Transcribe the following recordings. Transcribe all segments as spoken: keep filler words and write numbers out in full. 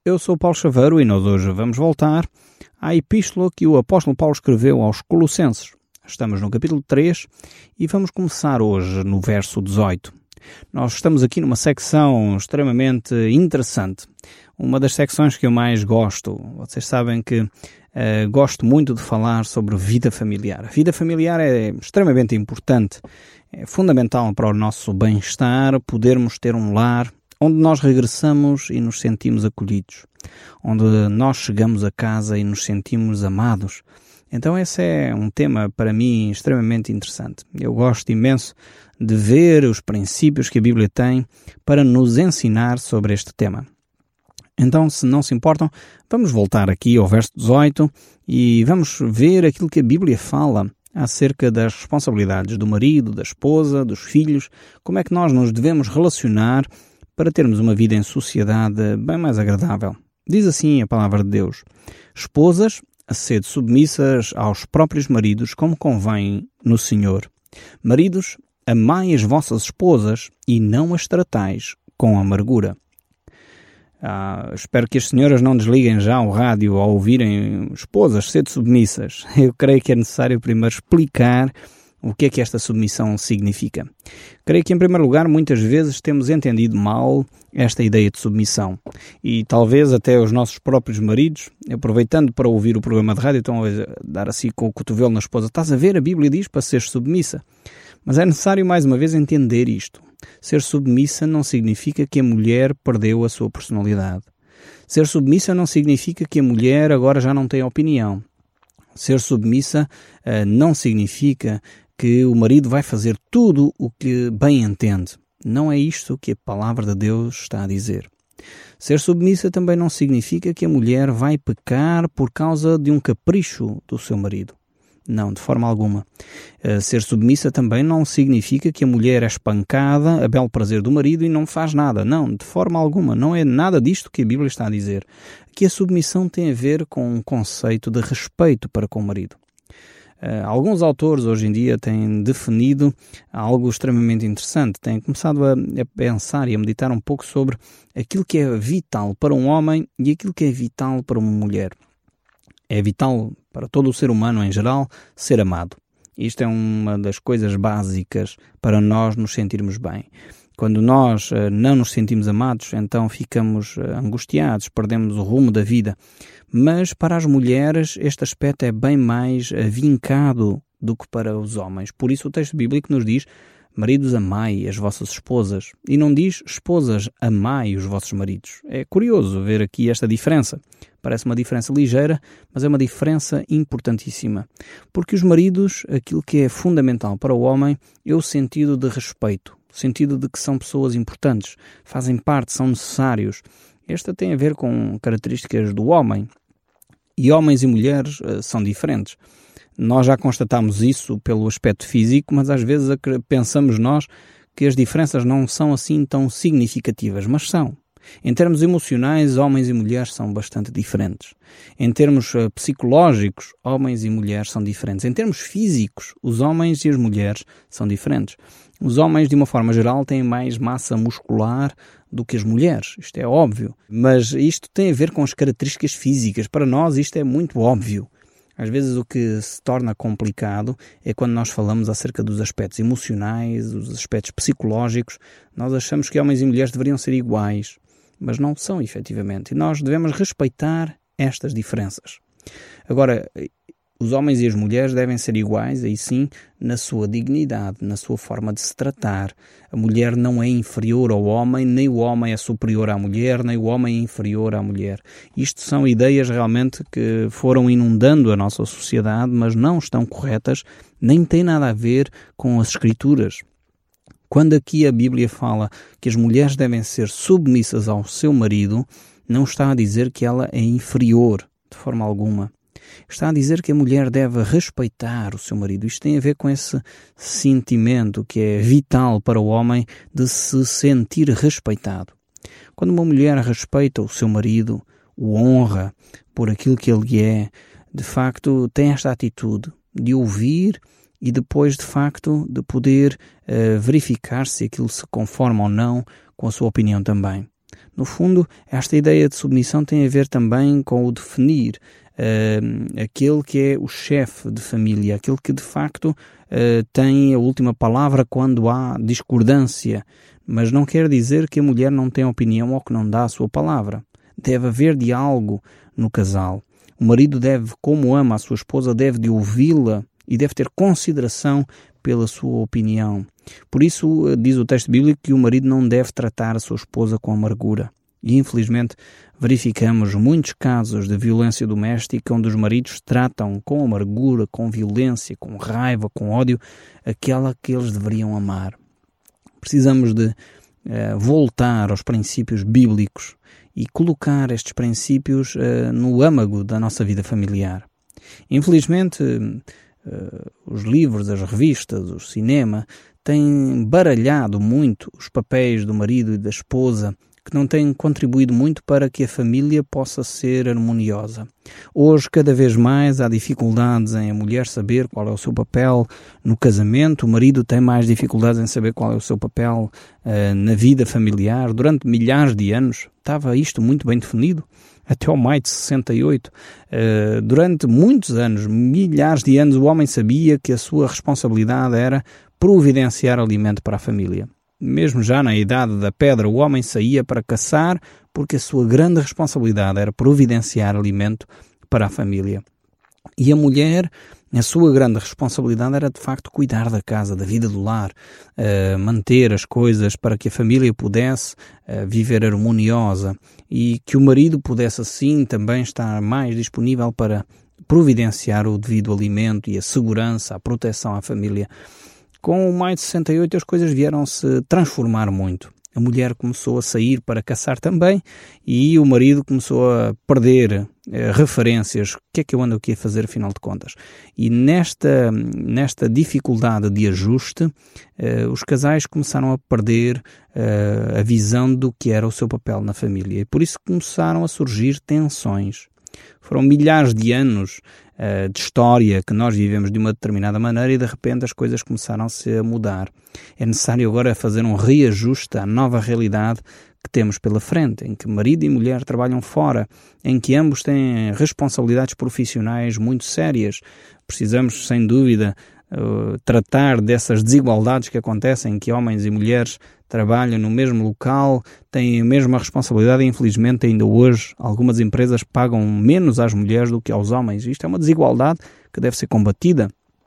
Eu sou Paulo Chaveiro e nós hoje vamos voltar à epístola que o apóstolo Paulo escreveu aos Colossenses. Estamos no capítulo três e vamos começar hoje no verso dezoito. Nós estamos aqui numa secção extremamente interessante, uma das secções que eu mais gosto. Vocês sabem que uh, gosto muito de falar sobre vida familiar. A vida familiar é extremamente importante, é fundamental para o nosso bem-estar, podermos ter um lar onde nós regressamos e nos sentimos acolhidos, onde nós chegamos a casa e nos sentimos amados. Então esse é um tema para mim extremamente interessante. Eu gosto imenso de ver os princípios que a Bíblia tem para nos ensinar sobre este tema. Então, se não se importam, vamos voltar aqui ao verso dezoito e vamos ver aquilo que a Bíblia fala acerca das responsabilidades do marido, da esposa, dos filhos, como é que nós nos devemos relacionar para termos uma vida em sociedade bem mais agradável. Diz assim a palavra de Deus: esposas, sede submissas aos próprios maridos, como convém no Senhor. Maridos, amai as vossas esposas e não as tratais com amargura. Ah, espero que as senhoras não desliguem já o rádio ao ouvirem esposas, sede submissas. Eu creio que é necessário primeiro explicar o que é que esta submissão significa. Creio que, em primeiro lugar, muitas vezes temos entendido mal esta ideia de submissão. E talvez até os nossos próprios maridos, aproveitando para ouvir o programa de rádio, estão a dar assim com o cotovelo na esposa: estás a ver, a Bíblia diz para seres submissa. Mas é necessário, mais uma vez, entender isto. Ser submissa não significa que a mulher perdeu a sua personalidade. Ser submissa não significa que a mulher agora já não tem opinião. Ser submissa uh, não significa que o marido vai fazer tudo o que bem entende. Não é isto que a palavra de Deus está a dizer. Ser submissa também não significa que a mulher vai pecar por causa de um capricho do seu marido. Não, de forma alguma. Uh, ser submissa também não significa que a mulher é espancada a belo prazer do marido e não faz nada. Não, de forma alguma. Não é nada disto que a Bíblia está a dizer. Aqui a submissão tem a ver com um conceito de respeito para com o marido. Uh, alguns autores hoje em dia têm definido algo extremamente interessante. Têm começado a, a pensar e a meditar um pouco sobre aquilo que é vital para um homem e aquilo que é vital para uma mulher. É vital para todo o ser humano em geral ser amado. Isto é uma das coisas básicas para nós nos sentirmos bem. Quando nós uh, não nos sentimos amados, então ficamos uh, angustiados, perdemos o rumo da vida. Mas para as mulheres este aspecto é bem mais uh, vincado do que para os homens. Por isso o texto bíblico nos diz: maridos, amai as vossas esposas. E não diz: esposas, amai os vossos maridos. É curioso ver aqui esta diferença. Parece uma diferença ligeira, mas é uma diferença importantíssima. Porque os maridos, aquilo que é fundamental para o homem é o sentido de respeito. O sentido de que são pessoas importantes, fazem parte, são necessários. Esta tem a ver com características do homem. E homens e mulheres uh, são diferentes. Nós já constatamos isso pelo aspecto físico, mas às vezes pensamos nós que as diferenças não são assim tão significativas, mas são. Em termos emocionais, homens e mulheres são bastante diferentes. Em termos uh, psicológicos, homens e mulheres são diferentes. Em termos físicos, os homens e as mulheres são diferentes. Os homens, de uma forma geral, têm mais massa muscular do que as mulheres. Isto é óbvio. Mas isto tem a ver com as características físicas. Para nós, isto é muito óbvio. Às vezes o que se torna complicado é quando nós falamos acerca dos aspectos emocionais, dos aspectos psicológicos. Nós achamos que homens e mulheres deveriam ser iguais, mas não são, efetivamente. E nós devemos respeitar estas diferenças. Agora, os homens e as mulheres devem ser iguais, aí sim, na sua dignidade, na sua forma de se tratar. A mulher não é inferior ao homem, nem o homem é superior à mulher, nem o homem é inferior à mulher. Isto são ideias realmente que foram inundando a nossa sociedade, mas não estão corretas, nem têm nada a ver com as Escrituras. Quando aqui a Bíblia fala que as mulheres devem ser submissas ao seu marido, não está a dizer que ela é inferior, de forma alguma. Está a dizer que a mulher deve respeitar o seu marido. Isto tem a ver com esse sentimento que é vital para o homem de se sentir respeitado. Quando uma mulher respeita o seu marido, o honra por aquilo que ele é, de facto tem esta atitude de ouvir e depois, de facto, de poder uh, verificar se aquilo se conforma ou não com a sua opinião também. No fundo, esta ideia de submissão tem a ver também com o definir uh, aquele que é o chefe de família, aquele que de facto uh, tem a última palavra quando há discordância, mas não quer dizer que a mulher não tem opinião ou que não dá a sua palavra. Deve haver diálogo no casal. O marido deve, como ama a sua esposa, deve de ouvi-la e deve ter consideração pela sua opinião. Por isso, diz o texto bíblico que o marido não deve tratar a sua esposa com amargura. E, infelizmente, verificamos muitos casos de violência doméstica onde os maridos tratam com amargura, com violência, com raiva, com ódio, aquela que eles deveriam amar. Precisamos de uh, voltar aos princípios bíblicos e colocar estes princípios uh, no âmago da nossa vida familiar. Infelizmente, uh, os livros, as revistas, o cinema têm baralhado muito os papéis do marido e da esposa, que não têm contribuído muito para que a família possa ser harmoniosa. Hoje, cada vez mais, há dificuldades em a mulher saber qual é o seu papel no casamento, o marido tem mais dificuldades em saber qual é o seu papel uh, na vida familiar. Durante milhares de anos estava isto muito bem definido, até ao maio de sessenta e oito. Uh, durante muitos anos, milhares de anos, o homem sabia que a sua responsabilidade era providenciar alimento para a família. Mesmo já na idade da pedra, o homem saía para caçar porque a sua grande responsabilidade era providenciar alimento para a família. E a mulher, a sua grande responsabilidade era de facto cuidar da casa, da vida do lar, uh, manter as coisas para que a família pudesse uh, viver harmoniosa e que o marido pudesse assim também estar mais disponível para providenciar o devido alimento e a segurança, a proteção à família. Com o maio de sessenta e oito as coisas vieram-se transformar muito. A mulher começou a sair para caçar também e o marido começou a perder eh, referências. O que é que eu ando aqui a fazer, afinal de contas? E nesta, nesta dificuldade de ajuste, eh, os casais começaram a perder eh, a visão do que era o seu papel na família. E por isso começaram a surgir tensões. Foram milhares de anos uh, de história que nós vivemos de uma determinada maneira e de repente as coisas começaram-se a mudar. É necessário agora fazer um reajuste à nova realidade que temos pela frente, em que marido e mulher trabalham fora, em que ambos têm responsabilidades profissionais muito sérias. Precisamos, sem dúvida, uh, tratar dessas desigualdades que acontecem, em que homens e mulheres trabalham no mesmo local, têm a mesma responsabilidade e, infelizmente, ainda hoje, algumas empresas pagam menos às mulheres do que aos homens. Isto é uma desigualdade que deve ser combatida,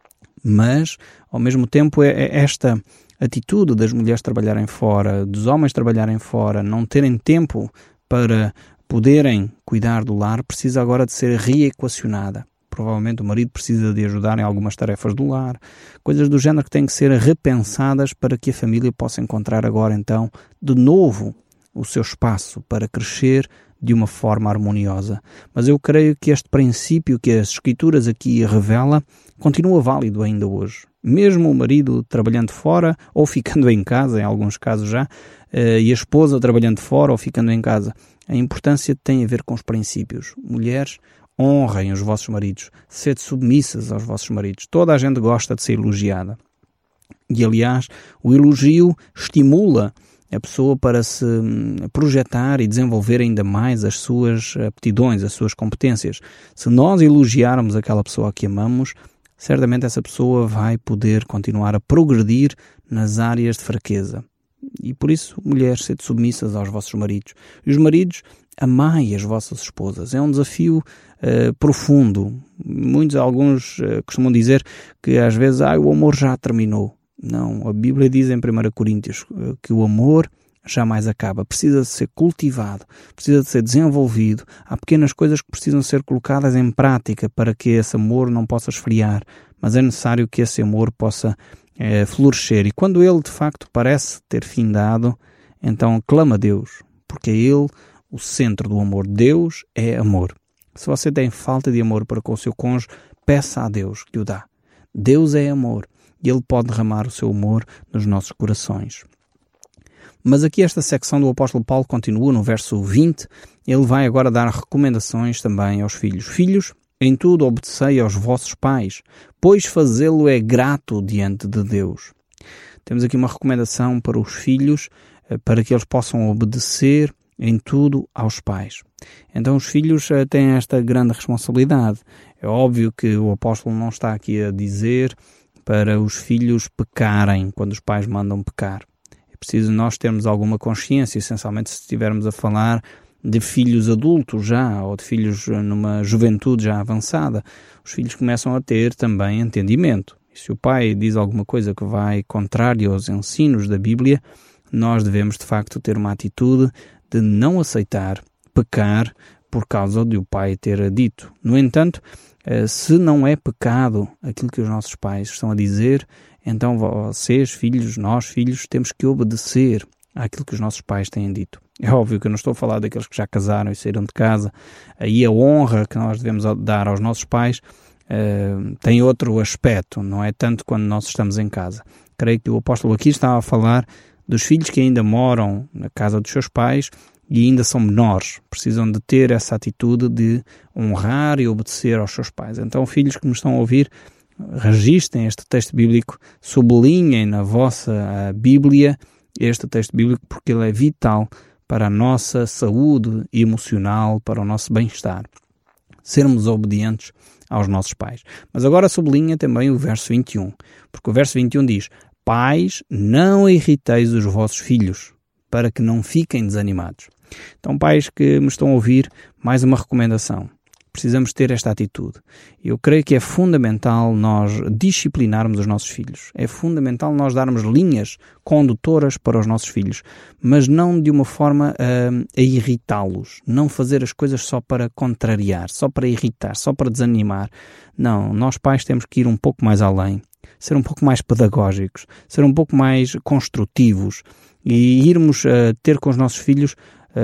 mas, ao mesmo tempo, é, é esta atitude das mulheres trabalharem fora, dos homens trabalharem fora, não terem tempo para poderem cuidar do lar, precisa agora de ser reequacionada. Provavelmente o marido precisa de ajudar em algumas tarefas do lar, coisas do género que têm que ser repensadas para que a família possa encontrar agora então de novo o seu espaço para crescer de uma forma harmoniosa. Mas eu creio que este princípio que as Escrituras aqui revela continua válido ainda hoje. Mesmo o marido trabalhando fora ou ficando em casa, em alguns casos já, e a esposa trabalhando fora ou ficando em casa, a importância tem a ver com os princípios. Mulheres, honrem os vossos maridos, sede submissas aos vossos maridos. Toda a gente gosta de ser elogiada. E, aliás, o elogio estimula a pessoa para se projetar e desenvolver ainda mais as suas aptidões, as suas competências. Se nós elogiarmos aquela pessoa a que amamos, certamente essa pessoa vai poder continuar a progredir nas áreas de fraqueza. E por isso, mulheres, sede submissas aos vossos maridos. E os maridos, amai as vossas esposas. É um desafio uh, profundo. Muitos, alguns uh, costumam dizer que às vezes ah, o amor já terminou. Não, a Bíblia diz em primeira Coríntios uh, que o amor jamais acaba. Precisa de ser cultivado, precisa de ser desenvolvido. Há pequenas coisas que precisam ser colocadas em prática para que esse amor não possa esfriar. Mas é necessário que esse amor possa uh, florescer. E quando ele de facto parece ter findado, então clama a Deus, porque é Ele o centro do amor. Deus é amor. Se você tem falta de amor para com o seu cônjuge, peça a Deus que o dá. Deus é amor e Ele pode derramar o seu amor nos nossos corações. Mas aqui esta secção do apóstolo Paulo continua no verso vinte. Ele vai agora dar recomendações também aos filhos. Filhos, em tudo obedecei aos vossos pais, pois fazê-lo é grato diante de Deus. Temos aqui uma recomendação para os filhos, para que eles possam obedecer em tudo aos pais. Então os filhos uh, têm esta grande responsabilidade. É óbvio que o apóstolo não está aqui a dizer para os filhos pecarem quando os pais mandam pecar. É preciso nós termos alguma consciência, essencialmente se estivermos a falar de filhos adultos já, ou de filhos numa juventude já avançada. Os filhos começam a ter também entendimento. E se o pai diz alguma coisa que vai contrário aos ensinos da Bíblia, nós devemos de facto ter uma atitude de não aceitar pecar por causa de o pai ter dito. No entanto, se não é pecado aquilo que os nossos pais estão a dizer, então vocês, filhos, nós, filhos, temos que obedecer àquilo que os nossos pais têm dito. É óbvio que eu não estou a falar daqueles que já casaram e saíram de casa. Aí a honra que nós devemos dar aos nossos pais uh, tem outro aspecto, não é tanto quando nós estamos em casa. Creio que o apóstolo aqui estava a falar dos filhos que ainda moram na casa dos seus pais e ainda são menores, precisam de ter essa atitude de honrar e obedecer aos seus pais. Então, filhos que me estão a ouvir, registrem este texto bíblico, sublinhem na vossa Bíblia este texto bíblico, porque ele é vital para a nossa saúde emocional, para o nosso bem-estar. Sermos obedientes aos nossos pais. Mas agora sublinha também o verso vinte e um, porque o verso vinte e um diz: Pais, não irriteis os vossos filhos, para que não fiquem desanimados. Então, pais que me estão a ouvir, mais uma recomendação. Precisamos ter esta atitude. Eu creio que é fundamental nós disciplinarmos os nossos filhos. É fundamental nós darmos linhas condutoras para os nossos filhos, mas não de uma forma uh, a irritá-los. Não fazer as coisas só para contrariar, só para irritar, só para desanimar. Não, nós pais temos que ir um pouco mais além, ser um pouco mais pedagógicos, ser um pouco mais construtivos e irmos uh, ter com os nossos filhos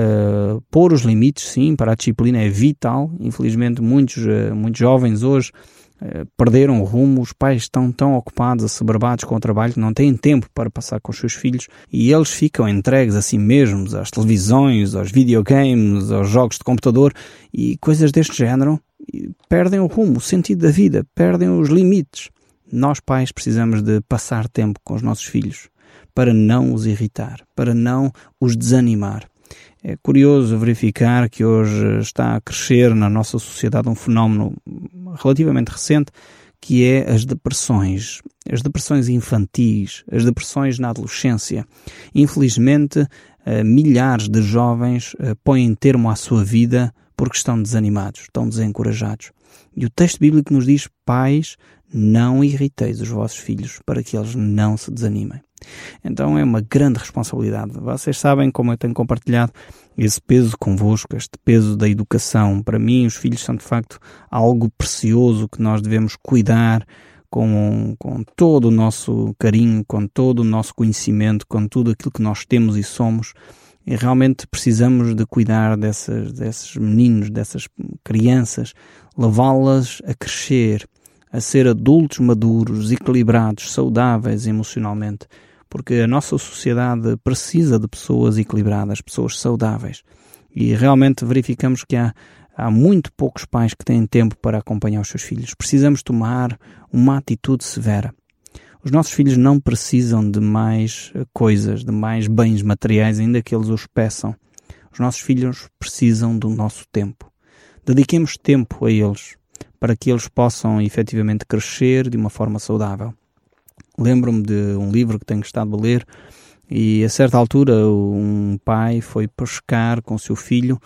Uh, pôr os limites, sim, para a disciplina é vital. Infelizmente muitos, uh, muitos jovens hoje uh, perderam o rumo, os pais estão tão ocupados, assoberbados com o trabalho que não têm tempo para passar com os seus filhos e eles ficam entregues a si mesmos, às televisões, aos videogames, aos jogos de computador e coisas deste género, e perdem o rumo, o sentido da vida, perdem os limites. Nós pais precisamos de passar tempo com os nossos filhos para não os irritar, para não os desanimar. É curioso verificar que hoje está a crescer na nossa sociedade um fenómeno relativamente recente, que é as depressões, as depressões infantis, as depressões na adolescência. Infelizmente, milhares de jovens põem termo à sua vida porque estão desanimados, estão desencorajados. E o texto bíblico nos diz: pais, não irriteis os vossos filhos para que eles não se desanimem. Então é uma grande responsabilidade. Vocês sabem como eu tenho compartilhado esse peso convosco, este peso da educação. Para mim, os filhos são de facto algo precioso que nós devemos cuidar com, com todo o nosso carinho, com todo o nosso conhecimento, com tudo aquilo que nós temos e somos. E realmente precisamos de cuidar dessas, desses meninos, dessas crianças, levá-las a crescer, a ser adultos maduros, equilibrados, saudáveis emocionalmente, porque a nossa sociedade precisa de pessoas equilibradas, pessoas saudáveis. E realmente verificamos que há, há muito poucos pais que têm tempo para acompanhar os seus filhos. Precisamos tomar uma atitude severa. Os nossos filhos não precisam de mais coisas, de mais bens materiais, ainda que eles os peçam. Os nossos filhos precisam do nosso tempo. Dediquemos tempo a eles, para que eles possam efetivamente crescer de uma forma saudável. Lembro-me de um livro que tenho estado a ler e a certa altura um pai foi pescar com o seu filho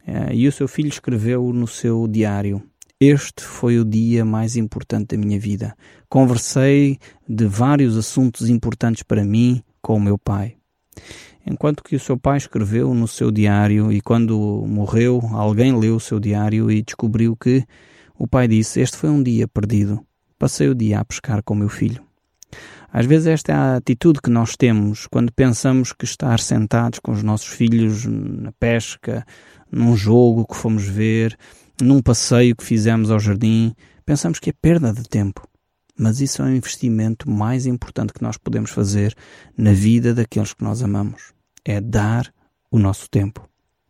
e o seu filho escreveu no seu diário: este foi o dia mais importante da minha vida. Conversei de vários assuntos importantes para mim com o meu pai. Enquanto que o seu pai escreveu no seu diário e quando morreu, alguém leu o seu diário e descobriu que o pai disse: este foi um dia perdido. Passei o dia a pescar com o meu filho. Às vezes esta é a atitude que nós temos quando pensamos que estar sentados com os nossos filhos na pesca, num jogo que fomos ver, num passeio que fizemos ao jardim, pensamos que é perda de tempo. Mas isso é um investimento mais importante que nós podemos fazer na vida daqueles que nós amamos. É dar o nosso tempo.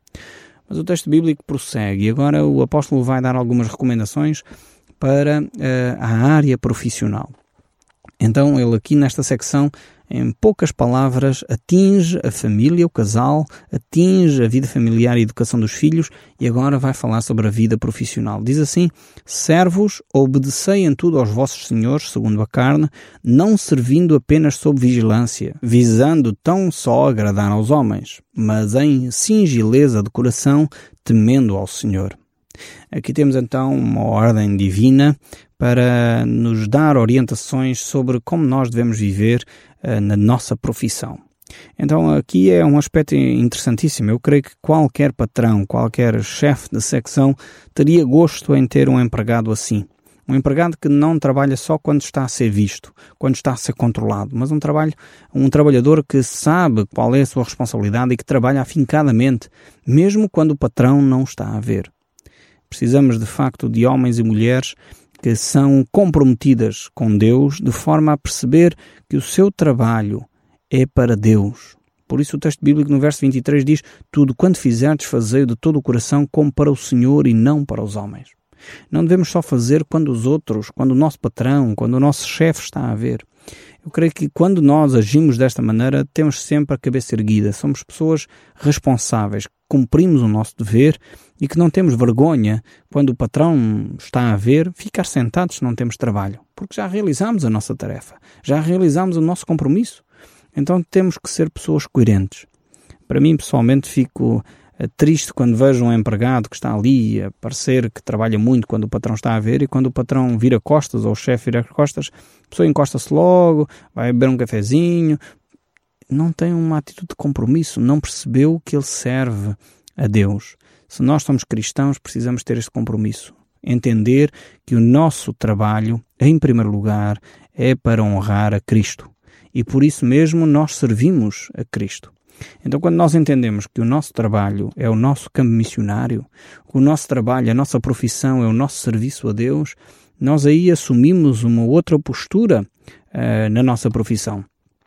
Mas o texto bíblico prossegue e agora o apóstolo vai dar algumas recomendações para uh, a área profissional. Então ele aqui nesta secção, em poucas palavras, atinge a família, o casal, atinge a vida familiar e a educação dos filhos e agora vai falar sobre a vida profissional. Diz assim: servos, obedecei em tudo aos vossos senhores, segundo a carne, não servindo apenas sob vigilância, visando tão só agradar aos homens, mas em singileza de coração, temendo ao Senhor. Aqui temos então uma ordem divina para nos dar orientações sobre como nós devemos viver uh, na nossa profissão. Então aqui é um aspecto interessantíssimo. Eu creio que qualquer patrão, qualquer chefe de secção teria gosto em ter um empregado assim. Um empregado que não trabalha só quando está a ser visto, quando está a ser controlado, mas um, trabalho, um trabalhador que sabe qual é a sua responsabilidade e que trabalha afincadamente, mesmo quando o patrão não está a ver. Precisamos de facto de homens e mulheres que são comprometidas com Deus de forma a perceber que o seu trabalho é para Deus. Por isso o texto bíblico no verso vinte e três diz: tudo quanto fizerdes, fazei-o de todo o coração como para o Senhor e não para os homens. Não devemos só fazer quando os outros, quando o nosso patrão, quando o nosso chefe está a ver. Eu creio que quando nós agimos desta maneira, temos sempre a cabeça erguida. Somos pessoas responsáveis, cumprimos o nosso dever e que não temos vergonha, quando o patrão está a ver, ficar sentados se não temos trabalho. Porque já realizamos a nossa tarefa, já realizamos o nosso compromisso. Então temos que ser pessoas coerentes. Para mim, pessoalmente, fico triste quando vejo um empregado que está ali a parecer que trabalha muito quando o patrão está a ver e quando o patrão vira costas ou o chefe vira costas, a pessoa encosta-se logo, vai beber um cafezinho, não tem uma atitude de compromisso, não percebeu que ele serve a Deus. Se nós somos cristãos, precisamos ter este compromisso. Entender que o nosso trabalho, em primeiro lugar, é para honrar a Cristo. E por isso mesmo nós servimos a Cristo. Então, quando nós entendemos que o nosso trabalho é o nosso campo missionário, o nosso trabalho, a nossa profissão é o nosso serviço a Deus, nós aí assumimos uma outra postura uh, na nossa profissão.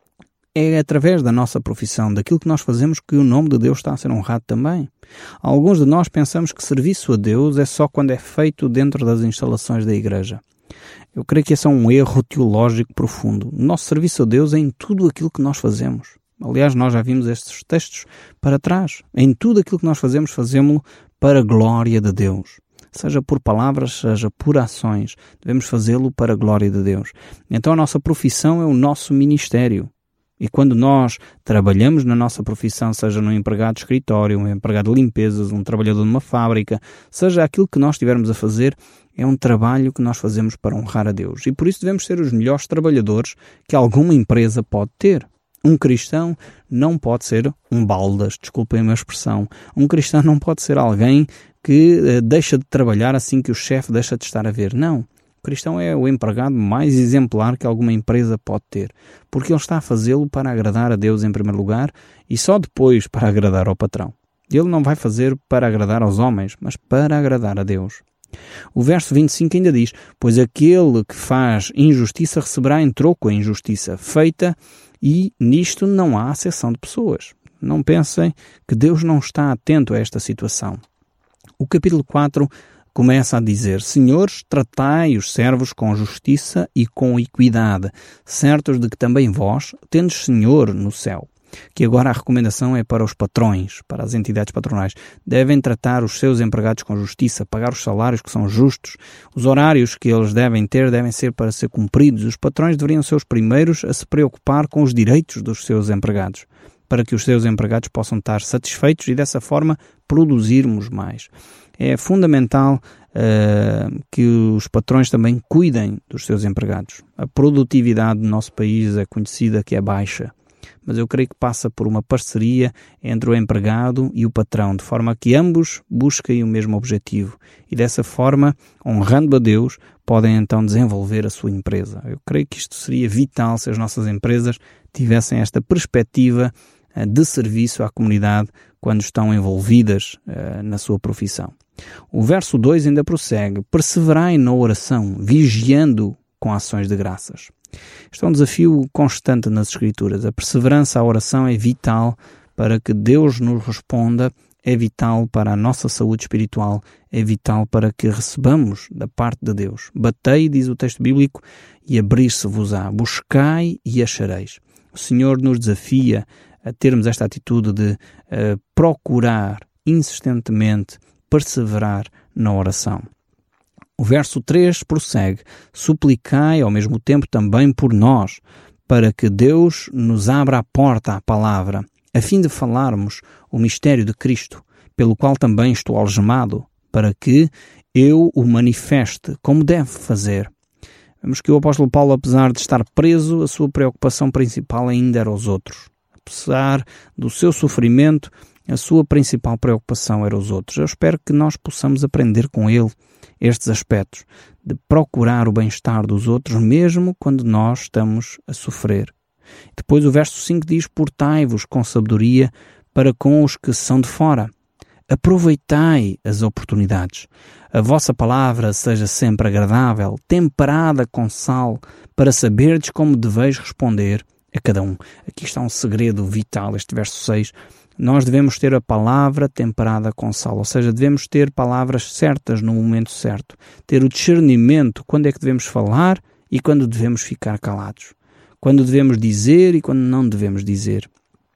É através da nossa profissão, daquilo que nós fazemos, que o nome de Deus está a ser honrado também. Alguns de nós pensamos que serviço a Deus é só quando é feito dentro das instalações da igreja. Eu creio que esse é um erro teológico profundo. O nosso serviço a Deus é em tudo aquilo que nós fazemos. Aliás, nós já vimos estes textos para trás. Em tudo aquilo que nós fazemos, fazemos-lo para a glória de Deus. Seja por palavras, seja por ações, devemos fazê-lo para a glória de Deus. Então a nossa profissão é o nosso ministério. E quando nós trabalhamos na nossa profissão, seja num empregado de escritório, um empregado de limpezas, um trabalhador numa fábrica, seja aquilo que nós estivermos a fazer, é um trabalho que nós fazemos para honrar a Deus. E por isso devemos ser os melhores trabalhadores que alguma empresa pode ter. Um cristão não pode ser um baldas, desculpem a minha expressão. Um cristão não pode ser alguém que uh, deixa de trabalhar assim que o chefe deixa de estar a ver. Não. O cristão é o empregado mais exemplar que alguma empresa pode ter, porque ele está a fazê-lo para agradar a Deus em primeiro lugar e só depois para agradar ao patrão. Ele não vai fazer para agradar aos homens, mas para agradar a Deus. O verso vinte e cinco ainda diz: pois aquele que faz injustiça receberá em troco a injustiça feita, e nisto não há acepção de pessoas. Não pensem que Deus não está atento a esta situação. O capítulo quatro começa a dizer: senhores, tratai os servos com justiça e com equidade, certos de que também vós tendes Senhor no céu. Que agora a recomendação é para os patrões, para as entidades patronais. Devem tratar os seus empregados com justiça, pagar os salários que são justos. Os horários que eles devem ter devem ser para ser cumpridos. Os patrões deveriam ser os primeiros a se preocupar com os direitos dos seus empregados, para que os seus empregados possam estar satisfeitos e dessa forma produzirmos mais. É fundamental uh, que os patrões também cuidem dos seus empregados. A produtividade do nosso país é conhecida que é baixa, mas eu creio que passa por uma parceria entre o empregado e o patrão, de forma que ambos busquem o mesmo objetivo e dessa forma, honrando a Deus, podem então desenvolver a sua empresa. Eu creio que isto seria vital se as nossas empresas tivessem esta perspectiva uh, de serviço à comunidade quando estão envolvidas uh, na sua profissão. O verso dois ainda prossegue: perseverai na oração, vigiando com ações de graças. Este é um desafio constante nas Escrituras. A perseverança à oração é vital para que Deus nos responda é vital para a nossa saúde espiritual, é vital para que recebamos da parte de Deus. Batei, diz o texto bíblico, e abrir-se-vos-á. Buscai e achareis. O Senhor nos desafia a termos esta atitude de uh, procurar insistentemente, perseverar na oração. O verso três prossegue: suplicai ao mesmo tempo também por nós, para que Deus nos abra a porta à palavra, a fim de falarmos o mistério de Cristo, pelo qual também estou algemado, para que eu o manifeste como deve fazer. Vemos que o apóstolo Paulo, apesar de estar preso, a sua preocupação principal ainda era os outros. Apesar do seu sofrimento, a sua principal preocupação era os outros. Eu espero que nós possamos aprender com ele estes aspectos, de procurar o bem-estar dos outros, mesmo quando nós estamos a sofrer. Depois o verso cinco diz: portai-vos com sabedoria para com os que são de fora. Aproveitai as oportunidades. A vossa palavra seja sempre agradável, temperada com sal, para saberdes como deveis responder a cada um. Aqui está um segredo vital, este verso seis. Nós devemos ter a palavra temperada com sal, ou seja, devemos ter palavras certas no momento certo. Ter o discernimento quando é que devemos falar e quando devemos ficar calados. Quando devemos dizer e quando não devemos dizer.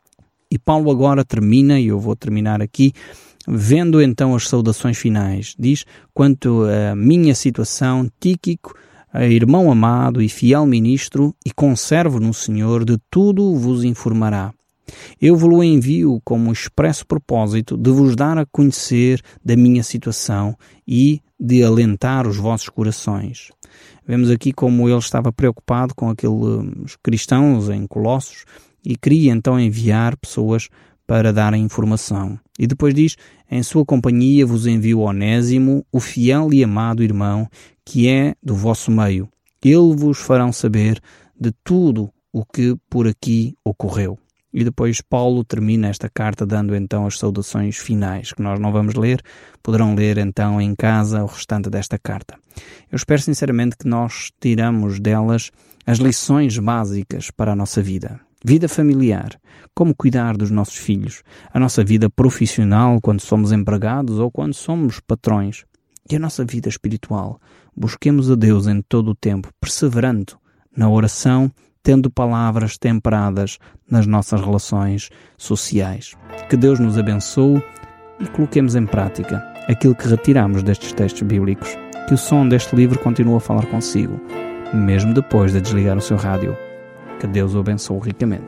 E Paulo agora termina, e eu vou terminar aqui, vendo então as saudações finais. Diz: quanto à minha situação, Tíquico, irmão amado e fiel ministro e conservo no Senhor, de tudo vos informará. Eu vos envio como expresso propósito de vos dar a conhecer da minha situação e de alentar os vossos corações. Vemos aqui como ele estava preocupado com aqueles cristãos em Colossos e queria então enviar pessoas para darem informação. E depois diz: em sua companhia vos envio Onésimo, o fiel e amado irmão, que é do vosso meio. Ele vos fará saber de tudo o que por aqui ocorreu. E depois Paulo termina esta carta dando então as saudações finais, que nós não vamos ler, poderão ler então em casa o restante desta carta. Eu espero sinceramente que nós tiramos delas as lições básicas para a nossa vida. Vida familiar, como cuidar dos nossos filhos, a nossa vida profissional quando somos empregados ou quando somos patrões, e a nossa vida espiritual. Busquemos a Deus em todo o tempo, perseverando na oração, tendo palavras temperadas nas nossas relações sociais. Que Deus nos abençoe e coloquemos em prática aquilo que retiramos destes textos bíblicos. Que o som deste livro continue a falar consigo, mesmo depois de desligar o seu rádio. Que Deus o abençoe ricamente.